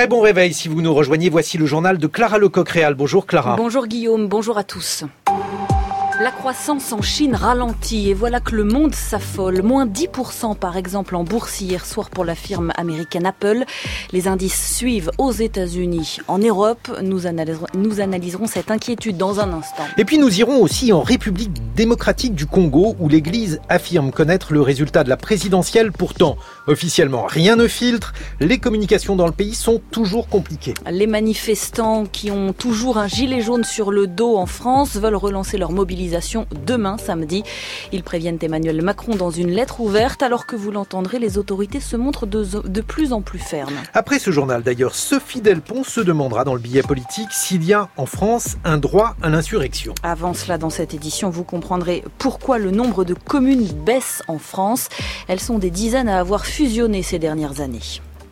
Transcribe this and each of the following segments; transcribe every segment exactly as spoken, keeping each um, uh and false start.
Très bon réveil si vous nous rejoignez. Voici le journal de Clara Lecoq-Réal. Bonjour Clara. Bonjour Guillaume, bonjour à tous. La croissance en Chine ralentit et voilà que le monde s'affole. Moins dix pour cent par exemple en bourse hier soir pour la firme américaine Apple. Les indices suivent aux États-Unis. En Europe, nous analyserons, nous analyserons cette inquiétude dans un instant. Et puis nous irons aussi en République démocratique du Congo où l'Église affirme connaître le résultat de la présidentielle. Pourtant, officiellement, rien ne filtre. Les communications dans le pays sont toujours compliquées. Les manifestants qui ont toujours un gilet jaune sur le dos en France veulent relancer leur mobilisation demain samedi. Ils préviennent Emmanuel Macron dans une lettre ouverte. Alors que vous l'entendrez, les autorités se montrent de, de plus en plus fermes. Après ce journal d'ailleurs, Sophie Delpont se demandera dans le billet politique s'il y a en France un droit à l'insurrection. Avant cela, dans cette édition, vous comprendrez pourquoi le nombre de communes baisse en France. Elles sont des dizaines à avoir fusionné ces dernières années.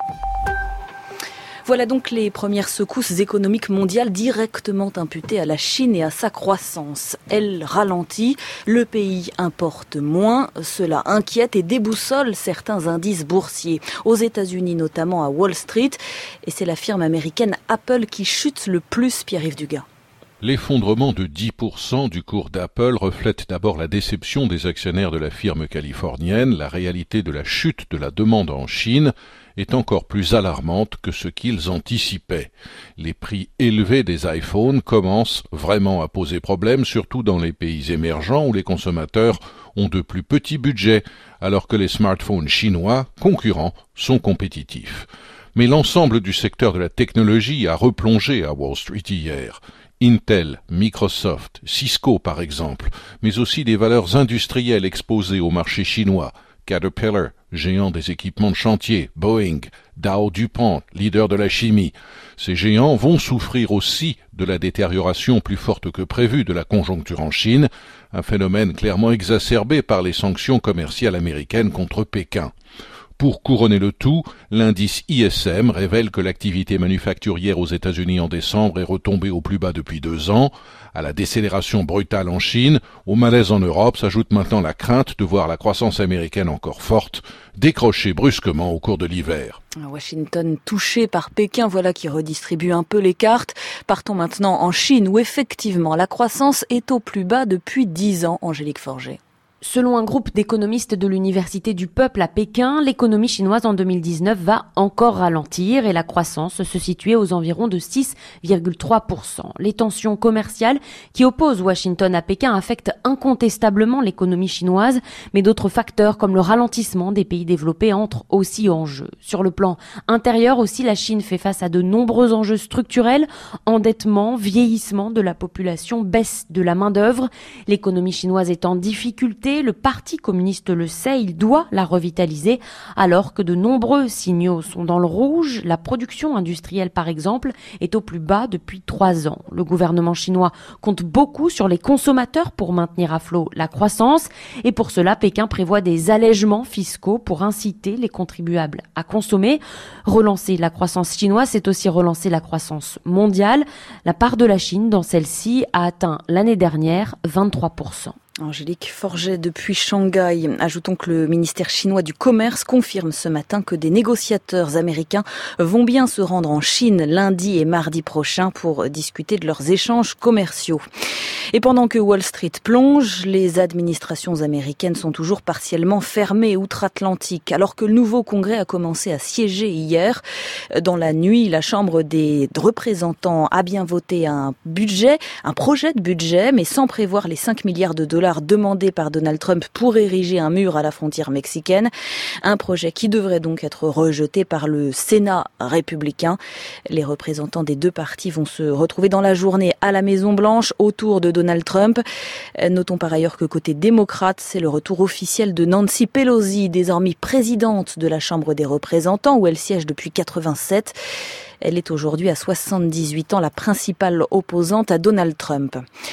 Voilà donc les premières secousses économiques mondiales directement imputées à la Chine et à sa croissance. Elle ralentit, le pays importe moins, cela inquiète et déboussole certains indices boursiers. Aux États-Unis notamment à Wall Street, et c'est la firme américaine Apple qui chute le plus, Pierre-Yves Dugas. L'effondrement de dix pour cent du cours d'Apple reflète d'abord la déception des actionnaires de la firme californienne. La réalité de la chute de la demande en Chine est encore plus alarmante que ce qu'ils anticipaient. Les prix élevés des iPhones commencent vraiment à poser problème, surtout dans les pays émergents où les consommateurs ont de plus petits budgets, alors que les smartphones chinois, concurrents, sont compétitifs. Mais l'ensemble du secteur de la technologie a replongé à Wall Street hier. Intel, Microsoft, Cisco par exemple, mais aussi des valeurs industrielles exposées au marché chinois, Caterpillar, géant des équipements de chantier, Boeing, Dow DuPont, leader de la chimie. Ces géants vont souffrir aussi de la détérioration plus forte que prévue de la conjoncture en Chine, un phénomène clairement exacerbé par les sanctions commerciales américaines contre Pékin. Pour couronner le tout, l'indice I S M révèle que l'activité manufacturière aux États-Unis en décembre est retombée au plus bas depuis deux ans. À la décélération brutale en Chine, au malaise en Europe s'ajoute maintenant la crainte de voir la croissance américaine encore forte décrocher brusquement au cours de l'hiver. Washington touché par Pékin, voilà qui redistribue un peu les cartes. Partons maintenant en Chine où effectivement la croissance est au plus bas depuis dix ans, Angélique Forget. Selon un groupe d'économistes de l'Université du Peuple à Pékin, l'économie chinoise en deux mille dix-neuf va encore ralentir et la croissance se situer aux environs de six virgule trois pour cent. Les tensions commerciales qui opposent Washington à Pékin affectent incontestablement l'économie chinoise, mais d'autres facteurs comme le ralentissement des pays développés entrent aussi en jeu. Sur le plan intérieur aussi, la Chine fait face à de nombreux enjeux structurels, endettement, vieillissement de la population, baisse de la main-d'œuvre. L'économie chinoise est en difficulté. Le Parti communiste le sait, il doit la revitaliser alors que de nombreux signaux sont dans le rouge. La production industrielle, par exemple, est au plus bas depuis trois ans. Le gouvernement chinois compte beaucoup sur les consommateurs pour maintenir à flot la croissance et pour cela, Pékin prévoit des allègements fiscaux pour inciter les contribuables à consommer. Relancer la croissance chinoise, c'est aussi relancer la croissance mondiale. La part de la Chine dans celle-ci a atteint l'année dernière vingt-trois pour cent. Angélique Forget depuis Shanghai. Ajoutons que le ministère chinois du Commerce confirme ce matin que des négociateurs américains vont bien se rendre en Chine lundi et mardi prochain pour discuter de leurs échanges commerciaux. Et pendant que Wall Street plonge, les administrations américaines sont toujours partiellement fermées outre-Atlantique, alors que le nouveau Congrès a commencé à siéger hier. Dans la nuit, la Chambre des représentants a bien voté un budget, un projet de budget, mais sans prévoir les cinq milliards de dollars demandés par Donald Trump pour ériger un mur à la frontière mexicaine. Un projet qui devrait donc être rejeté par le Sénat républicain. Les représentants des deux partis vont se retrouver dans la journée à la Maison-Blanche autour de Donald Trump. Notons par ailleurs que côté démocrate, c'est le retour officiel de Nancy Pelosi, désormais présidente de la Chambre des représentants où elle siège depuis quatre-vingt-sept. Elle est aujourd'hui à soixante-dix-huit ans la principale opposante à Donald Trump.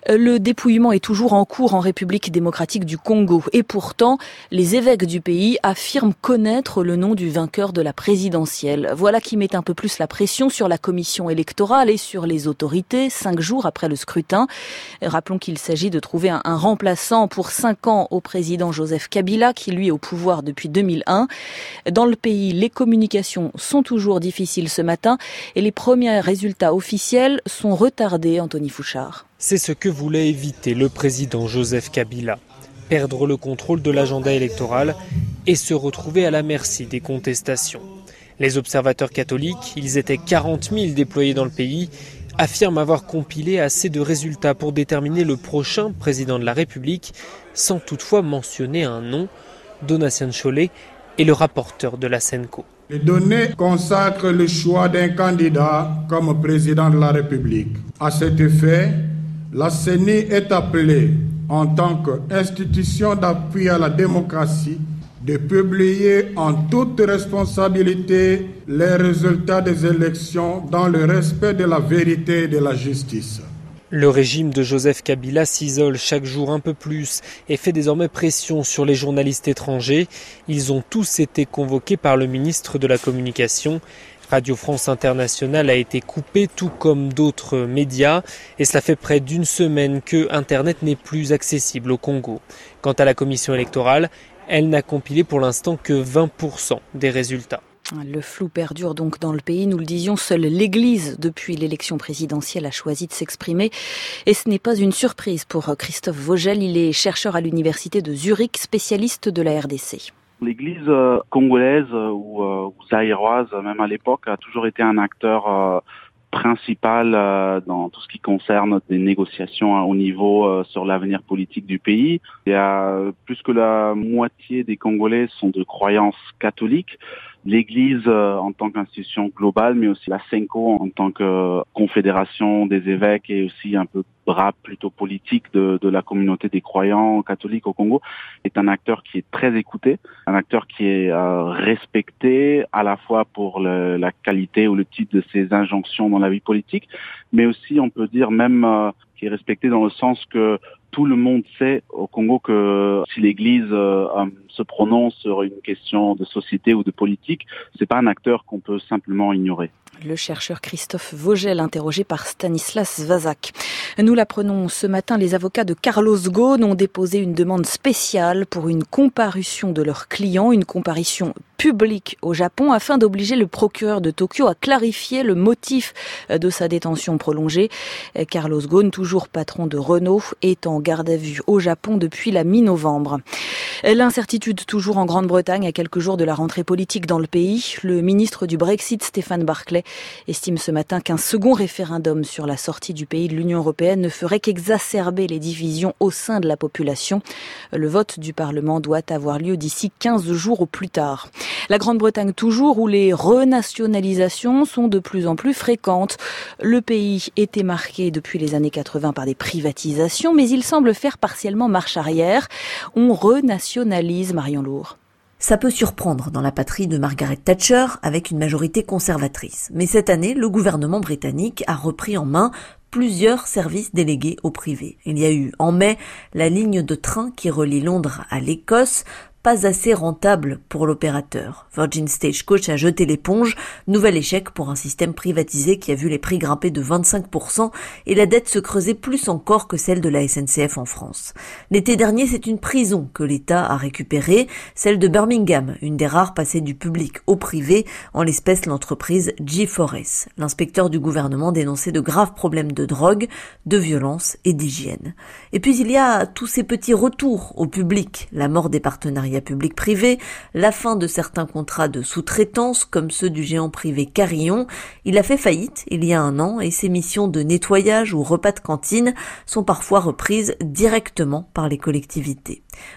Le dépouillement est toujours en cours en République démocratique du Congo. Et pourtant, les évêques du pays affirment connaître le nom du vainqueur de la présidentielle. Voilà qui met un peu plus la pression sur la commission électorale et sur les autorités, cinq jours après le scrutin. Rappelons qu'il s'agit de trouver un, un remplaçant pour cinq ans au président Joseph Kabila, qui lui est au pouvoir depuis deux mille un. Dans le pays, les communications sont toujours difficiles ce matin et les premiers résultats officiels sont retardés, Anthony Fouchard. C'est ce que voulait éviter le président Joseph Kabila. Perdre le contrôle de l'agenda électoral et se retrouver à la merci des contestations. Les observateurs catholiques, ils étaient quarante mille déployés dans le pays, affirment avoir compilé assez de résultats pour déterminer le prochain président de la République, sans toutefois mentionner un nom. Donatien Cholet est le rapporteur de la Senco. Les données consacrent le choix d'un candidat comme président de la République. À cet effet, la C E N I est appelée, en tant qu'institution d'appui à la démocratie, de publier en toute responsabilité les résultats des élections dans le respect de la vérité et de la justice. Le régime de Joseph Kabila s'isole chaque jour un peu plus et fait désormais pression sur les journalistes étrangers. Ils ont tous été convoqués par le ministre de la Communication. Radio France Internationale a été coupée, tout comme d'autres médias, et cela fait près d'une semaine que Internet n'est plus accessible au Congo. Quant à la commission électorale, elle n'a compilé pour l'instant que vingt pour cent des résultats. Le flou perdure donc dans le pays. Nous le disions, seule l'Église, depuis l'élection présidentielle, a choisi de s'exprimer. Et ce n'est pas une surprise pour Christophe Vogel. Il est chercheur à l'université de Zurich, spécialiste de la R D C. L'Église euh, congolaise euh, ou, euh, ou zaïroise, même à l'époque, a toujours été un acteur euh, principal euh, dans tout ce qui concerne des négociations hein, au niveau euh, sur l'avenir politique du pays. Il y a euh, plus que la moitié des Congolais sont de croyances catholiques. L'Église euh, en tant qu'institution globale, mais aussi la Senco en tant que euh, confédération des évêques et aussi un peu bras plutôt politique de, de la communauté des croyants catholiques au Congo, est un acteur qui est très écouté, un acteur qui est euh, respecté à la fois pour le, la qualité ou le type de ses injonctions dans la vie politique, mais aussi on peut dire même euh, qui est respecté dans le sens que tout le monde sait au Congo que si l'Église euh, se prononce sur une question de société ou de politique, c'est pas un acteur qu'on peut simplement ignorer. Le chercheur Christophe Vogel, interrogé par Stanislas Vazak. Nous l'apprenons ce matin, les avocats de Carlos Ghosn ont déposé une demande spéciale pour une comparution de leur client, une comparution publique au Japon, afin d'obliger le procureur de Tokyo à clarifier le motif de sa détention prolongée. Carlos Ghosn, toujours patron de Renault, est en garde à vue au Japon depuis la mi-novembre. L'incertitude toujours en Grande-Bretagne à quelques jours de la rentrée politique dans le pays. Le ministre du Brexit, Stéphane Barclay, estime ce matin qu'un second référendum sur la sortie du pays de l'Union européenne ne ferait qu'exacerber les divisions au sein de la population. Le vote du Parlement doit avoir lieu d'ici quinze jours au plus tard. La Grande-Bretagne toujours, où les renationalisations sont de plus en plus fréquentes. Le pays était marqué depuis les années quatre-vingts par des privatisations, mais il semble faire partiellement marche arrière. On renationalise, Marion Lourd. Ça peut surprendre dans la patrie de Margaret Thatcher avec une majorité conservatrice. Mais cette année, le gouvernement britannique a repris en main plusieurs services délégués au privé. Il y a eu en mai la ligne de train qui relie Londres à l'Écosse, pas assez rentable pour l'opérateur. Virgin Stagecoach a jeté l'éponge, nouvel échec pour un système privatisé qui a vu les prix grimper de vingt-cinq pour cent et la dette se creuser plus encore que celle de la S N C F en France. L'été dernier, c'est une prison que l'État a récupérée, celle de Birmingham, une des rares passées du public au privé, en l'espèce l'entreprise G quatre S. L'inspecteur du gouvernement dénonçait de graves problèmes de drogue, de violence et d'hygiène. Et puis il y a tous ces petits retours au public, la mort des partenariats public-privé, la fin de certains contrats de sous-traitance comme ceux du géant privé Carillon. Il a fait faillite il y a un an et ses missions de nettoyage ou repas de cantine sont parfois reprises directement par les collectivités.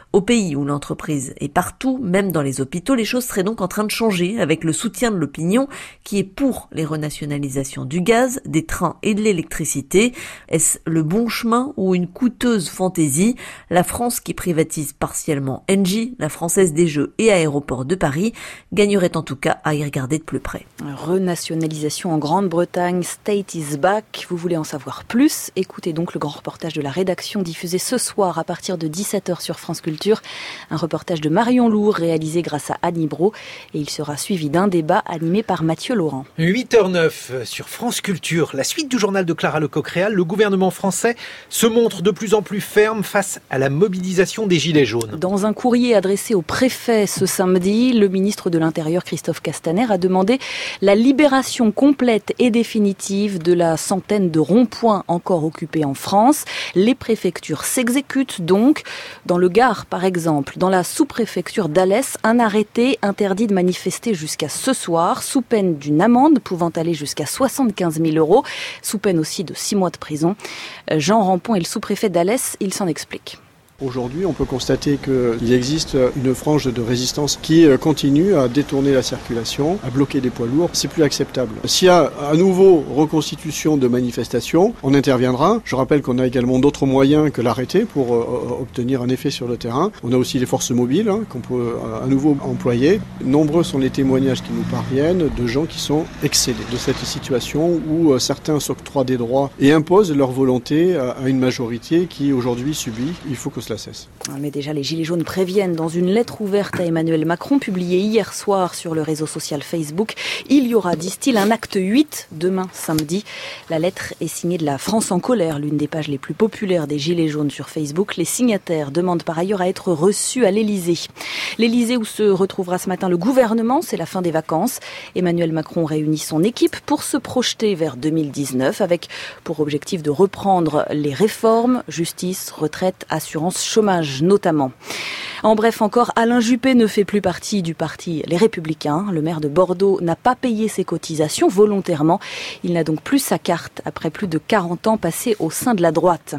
Au pays où l'entreprise est partout, même dans les hôpitaux, les choses seraient donc en train de changer avec le soutien de l'opinion qui est pour les renationalisations du gaz, des trains et de l'électricité. Est-ce le bon chemin ou une coûteuse fantaisie? La France qui privatise partiellement Engie, la Française des Jeux et Aéroports de Paris, gagnerait en tout cas à y regarder de plus près. Renationalisation en Grande-Bretagne, State is back. Vous voulez en savoir plus? Écoutez donc le grand reportage de la rédaction diffusé ce soir à partir de dix-sept heures sur France Culture. Un reportage de Marion Lourd réalisé grâce à Annie Brault et il sera suivi d'un débat animé par Mathieu Laurent. huit heures neuf sur France Culture. La suite du journal de Clara Lecoq-Réal. Le gouvernement français se montre de plus en plus ferme face à la mobilisation des Gilets jaunes. Dans un courrier adressé au préfet ce samedi, le ministre de l'Intérieur Christophe Castaner a demandé la libération complète et définitive de la centaine de ronds-points encore occupés en France. Les préfectures s'exécutent donc. Dans le Gard, par exemple, dans la sous-préfecture d'Alès, un arrêté interdit de manifester jusqu'à ce soir, sous peine d'une amende pouvant aller jusqu'à soixante-quinze mille euros, sous peine aussi de six mois de prison. Jean Rampon est le sous-préfet d'Alès, il s'en explique. Aujourd'hui, on peut constater qu'il existe une frange de résistance qui continue à détourner la circulation, à bloquer des poids lourds. C'est plus acceptable. S'il y a à nouveau reconstitution de manifestations, on interviendra. Je rappelle qu'on a également d'autres moyens que l'arrêté pour euh, obtenir un effet sur le terrain. On a aussi les forces mobiles hein, qu'on peut euh, à nouveau employer. Nombreux sont les témoignages qui nous parviennent de gens qui sont excédés de cette situation où euh, certains s'octroient des droits et imposent leur volonté à, à une majorité qui aujourd'hui subit. Il faut que cela cesse. Mais déjà, les Gilets jaunes préviennent dans une lettre ouverte à Emmanuel Macron, publiée hier soir sur le réseau social Facebook. Il y aura, disent-ils, un acte huit demain samedi. La lettre est signée de la France en colère, l'une des pages les plus populaires des Gilets jaunes sur Facebook. Les signataires demandent par ailleurs à être reçus à l'Élysée. L'Élysée où se retrouvera ce matin le gouvernement, c'est la fin des vacances. Emmanuel Macron réunit son équipe pour se projeter vers deux mille dix-neuf avec pour objectif de reprendre les réformes, justice, retraite, assurance, chômage notamment. En bref encore, Alain Juppé ne fait plus partie du parti Les Républicains. Le maire de Bordeaux n'a pas payé ses cotisations volontairement. Il n'a donc plus sa carte après plus de quarante ans passés au sein de la droite.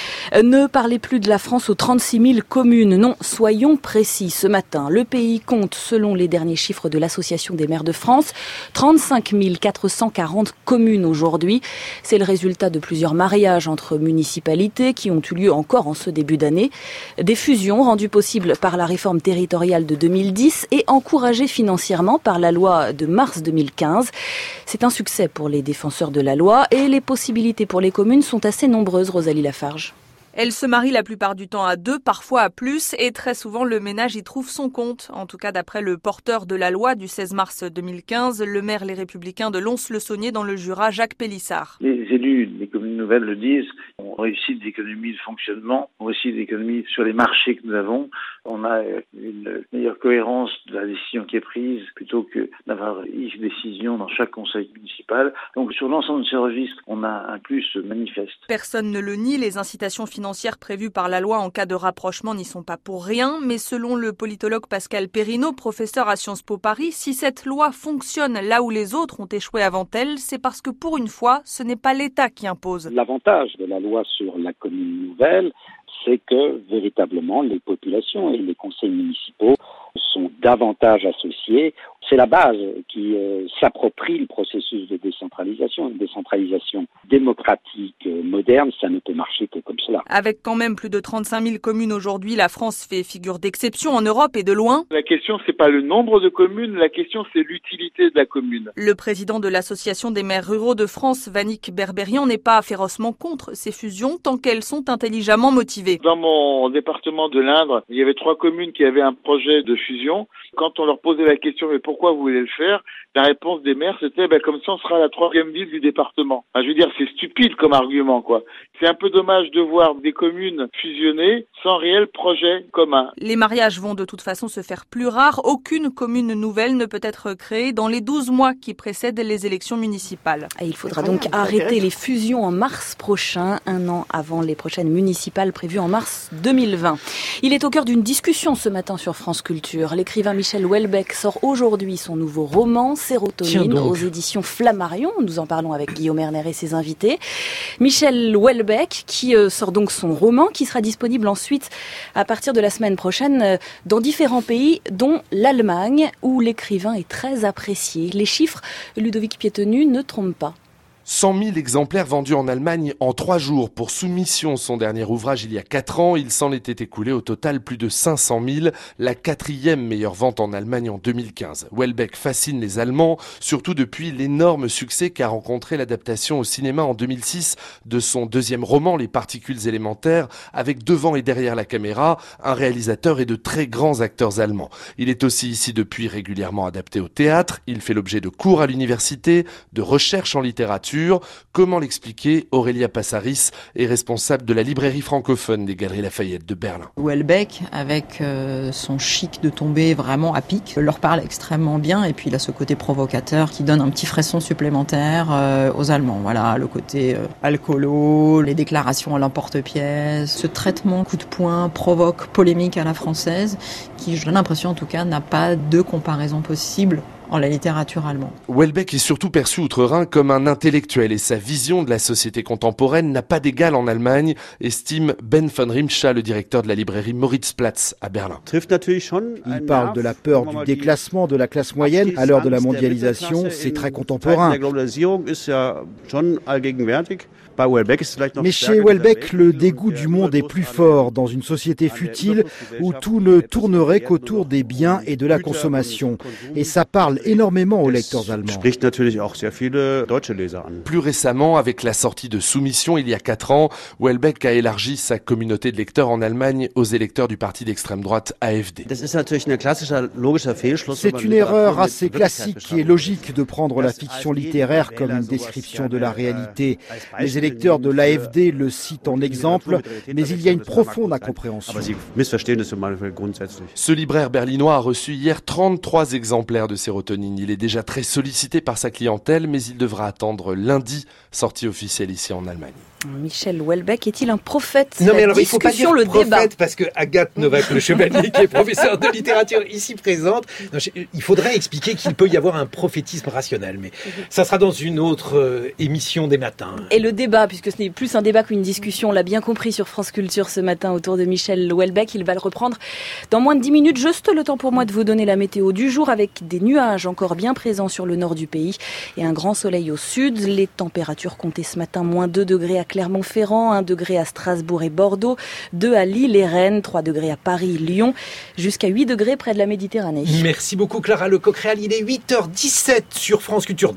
Ne parlez plus de la France aux trente-six mille communes. Non, soyons précis. Ce matin, le pays compte, selon les derniers chiffres de l'Association des maires de France, trente-cinq mille quatre cent quarante communes aujourd'hui. C'est le résultat de plusieurs mariages entre municipalités qui ont eu lieu encore en ce début d'année. Des fusions rendues possibles par la réforme territoriale de deux mille dix et encouragées financièrement par la loi de mars deux mille quinze. C'est un succès pour les défenseurs de la loi et les possibilités pour les communes sont assez nombreuses, Rosalie Lafarge. Elles se marient la plupart du temps à deux, parfois à plus, et très souvent le ménage y trouve son compte. En tout cas, d'après le porteur de la loi du seize mars deux mille quinze, le maire Les Républicains de Lons-le-Saunier dans le Jura, Jacques Pélissard. Les élus des communes nouvelles le disent, on réussit des économies de fonctionnement, on réussit des économies sur les marchés que nous avons, on a une meilleure cohérence de la décision qui est prise plutôt que d'avoir une décision dans chaque conseil municipal. Donc sur l'ensemble de ces registres, on a un plus manifeste. Personne ne le nie, les incitations financières financières prévues par la loi en cas de rapprochement n'y sont pas pour rien, mais selon le politologue Pascal Perrineau, professeur à Sciences Po Paris, si cette loi fonctionne là où les autres ont échoué avant elle, c'est parce que pour une fois, ce n'est pas l'État qui impose. L'avantage de la loi sur la commune nouvelle, c'est que véritablement les populations et les conseils municipaux sont davantage associés. C'est la base qui euh, s'approprie le processus de décentralisation. Une décentralisation démocratique euh, moderne, ça ne peut marcher que comme cela. Avec quand même plus de trente-cinq mille communes aujourd'hui, la France fait figure d'exception en Europe et de loin. La question, c'est pas le nombre de communes, la question, c'est l'utilité de la commune. Le président de l'Association des maires ruraux de France, Vannick Berberian, n'est pas férocement contre ces fusions tant qu'elles sont intelligemment motivées. Dans mon département de l'Indre, il y avait trois communes qui avaient un projet de fusion. Quand on leur posait la question, mais pourquoi vous voulez le faire? La réponse des maires, c'était, ben, comme ça, on sera la troisième ville du département. Enfin, je veux dire, c'est stupide comme argument, quoi. C'est un peu dommage de voir des communes fusionner sans réel projet commun. Les mariages vont de toute façon se faire plus rares. Aucune commune nouvelle ne peut être créée dans les douze mois qui précèdent les élections municipales. Et il faudra donc arrêter les fusions en mars prochain, un an avant les prochaines municipales prévues en mars deux mille vingt. Il est au cœur d'une discussion ce matin sur France Culture. L'écrivain Michel Houellebecq sort aujourd'hui aujourd'hui son nouveau roman, Sérotonine, aux éditions Flammarion. Nous en parlons avec Guillaume Erner et ses invités. Michel Houellebecq, qui euh, sort donc son roman, qui sera disponible ensuite à partir de la semaine prochaine euh, dans différents pays, dont l'Allemagne, où l'écrivain est très apprécié. Les chiffres, Ludovic Piétenu, ne trompent pas. cent mille exemplaires vendus en Allemagne en trois jours. Pour Soumission, son dernier ouvrage il y a quatre ans, il s'en était écoulé au total plus de cinq cent mille, la quatrième meilleure vente en Allemagne en deux mille quinze. Houellebecq fascine les Allemands, surtout depuis l'énorme succès qu'a rencontré l'adaptation au cinéma en deux mille six de son deuxième roman, Les particules élémentaires, avec devant et derrière la caméra un réalisateur et de très grands acteurs allemands. Il est aussi ici depuis régulièrement adapté au théâtre, il fait l'objet de cours à l'université, de recherches en littérature. Comment l'expliquer? Aurélia Passaris est responsable de la librairie francophone des Galeries Lafayette de Berlin. Houellebecq, avec euh, son chic de tombée vraiment à pic, leur parle extrêmement bien, et puis il a ce côté provocateur qui donne un petit frisson supplémentaire euh, aux Allemands. Voilà, le côté euh, alcoolo, les déclarations à l'emporte-pièce, ce traitement coup de poing, provoque, polémique à la française, qui, j'ai l'impression en tout cas, n'a pas de comparaison possible en la littérature allemande. Houellebecq est surtout perçu outre-Rhin comme un intellectuel et sa vision de la société contemporaine n'a pas d'égal en Allemagne, estime Ben von Rimscha, le directeur de la librairie Moritzplatz à Berlin. Il parle de la peur du déclassement de la classe moyenne à l'heure de la mondialisation, c'est très contemporain. Mais chez Houellebecq, le dégoût du monde est plus fort dans une société futile où tout ne tournerait qu'autour des biens et de la consommation. Et ça parle énormément aux lecteurs allemands. Plus récemment, avec la sortie de Soumission il y a quatre ans, Houellebecq a élargi sa communauté de lecteurs en Allemagne aux électeurs du parti d'extrême droite A F D. C'est une erreur assez classique et logique de prendre la fiction littéraire comme une description de la réalité. Les électeurs de l'A F D le citent en exemple, mais il y a une profonde incompréhension. Ce libraire berlinois a reçu hier trente-trois exemplaires de Sérotonine. Il est déjà très sollicité par sa clientèle, mais il devra attendre lundi, sortie officielle ici en Allemagne. Michel Houellebecq est-il un prophète? Non, mais alors il faut pas dire le prophète débat. parce que Agathe Novak, le chevalier qui est professeur de littérature ici présente, non, je, il faudrait expliquer qu'il peut y avoir un prophétisme rationnel, mais ça sera dans une autre euh, émission des matins. Et le débat, puisque ce n'est plus un débat qu'une discussion, on l'a bien compris sur France Culture ce matin autour de Michel Houellebecq, il va le reprendre dans moins de dix minutes. Juste le temps pour moi de vous donner la météo du jour avec des nuages encore bien présents sur le nord du pays et un grand soleil au sud. Les températures comptaient ce matin moins deux degrés à Clermont-Ferrand, un degré à Strasbourg et Bordeaux, deux à Lille et Rennes, trois degrés à Paris, Lyon, jusqu'à huit degrés près de la Méditerranée. Merci beaucoup Clara Lecoq-Réal, il est huit heures dix-sept sur France Culture.